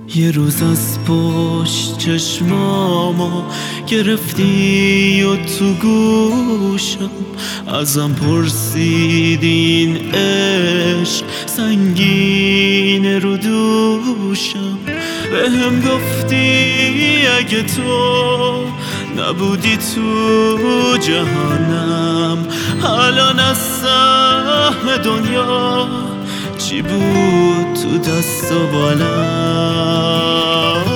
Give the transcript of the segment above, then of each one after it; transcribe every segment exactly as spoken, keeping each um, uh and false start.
یه روز از پشت چشمامو گرفتی و تو گوشم ازم پرسیدی این عشق سنگین رو دوشم. بهم گفتی اگه تو نبودی تو جهانم الان از سهم دنیا چی بود تو دست و بالم.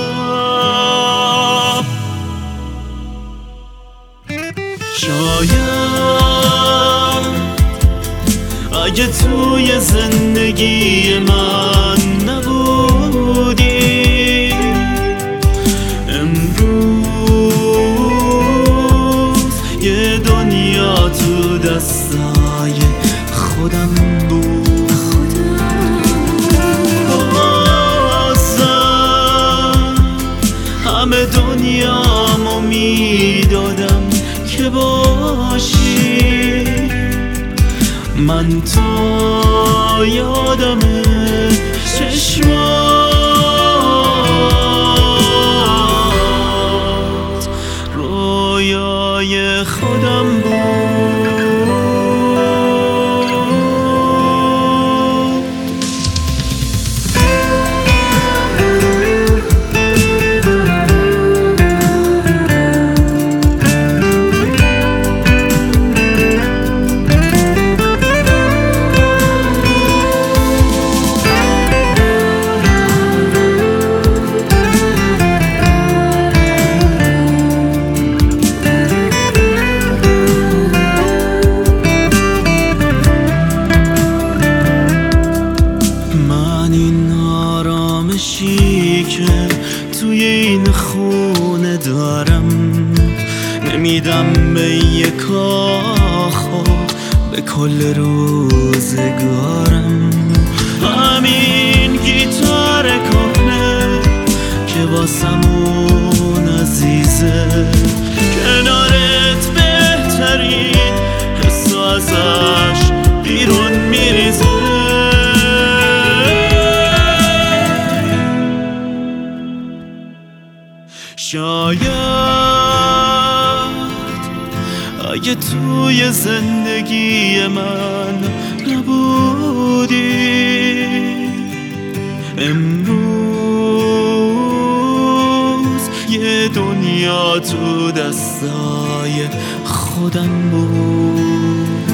شاید اگه توی زندگی من نبودی امروز یه دنیا تو دستای خودم بود. همه دنیامو میدادم که باشی من تو یادمه چشمات رویای خودم بود. که توی این خونه دارم نمیدم به یه کاخو به کل روزگارم. همین گیتار کهنه که واسمون عزیزه کنارت بهترین حسو ازش بیرون میریزه. شاید اگه توی زندگی من نبودی امروز یه دنیا تو دستای خودم بود.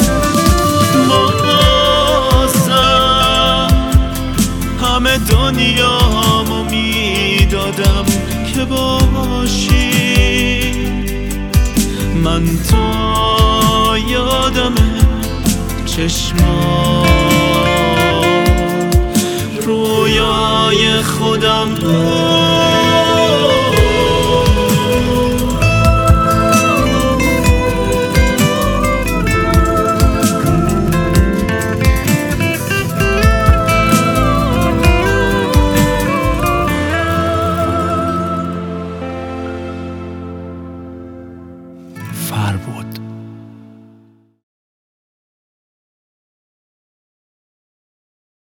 بازم همه دنیامو میدادم که باشی من تو یادمه چشمات رویای خودم بود.